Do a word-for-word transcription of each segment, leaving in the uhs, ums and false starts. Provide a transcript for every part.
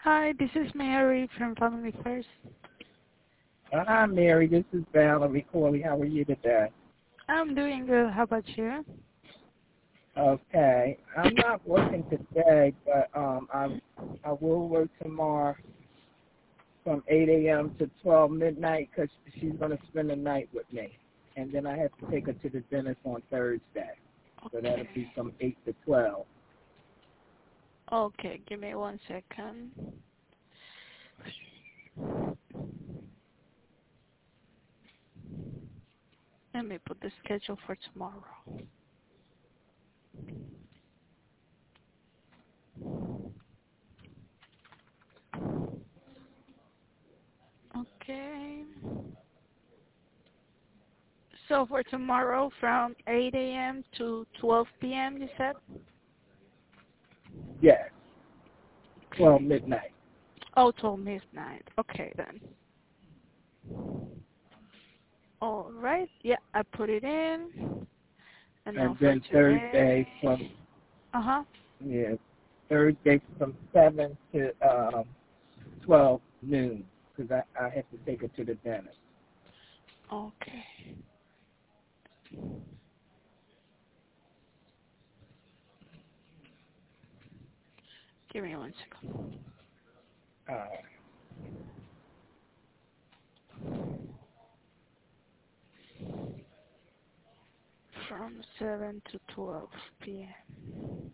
Hi, this is Mary from Family First. Uh, Hi, Mary. This is Valerie Corley. How are you today? I'm doing good. How about you? Okay. I'm not working today, but um, I I will work tomorrow from eight a m to twelve midnight because she's going to spend the night with me. And then I have to take her to the dentist on Thursday. So that'll be Okay. from eight to twelve. Okay, give me one second. Let me put the schedule for tomorrow. Okay. So for tomorrow from eight a m to twelve p m you said? Yes, twelve Okay. midnight. Oh, till midnight. Okay then. All right. Yeah, I put it in. And now And for then Thursday from, today. Uh-huh. yeah, Thursday from seven to um, twelve noon because I, I have to take her to the dentist. Okay. Give me one second. Uh, From seven to twelve p m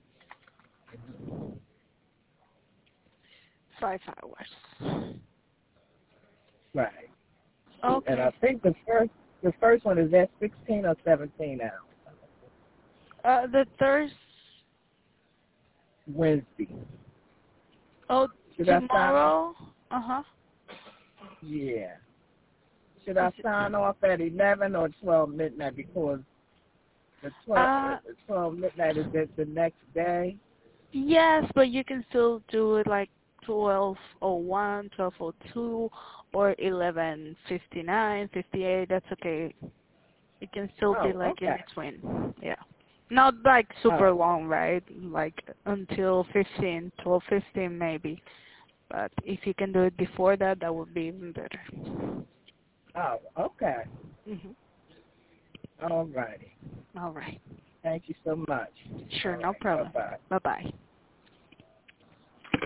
Five hours. right. And I Okay. think the first the first one is at sixteen or seventeen hours. Uh, the Thursday. Wednesday. Oh, Should I sign off? tomorrow. Uh huh. Yeah. Should Is I it? sign off at eleven or twelve midnight because the twelve Uh, the twelve midnight is at the next day? yes, but you can still do it like twelve oh one, twelve oh two, or eleven fifty nine, fifty eight. That's okay. It can still be Oh, like in okay. between. Yeah. Not like Oh, super long, right? Like until fifteen, twelve fifteen maybe. But if you can do it before that, that would be even better. oh, okay. Mhm. All righty. All right. Thank you so much. Sure, All no right. Bye problem. bye. Bye bye.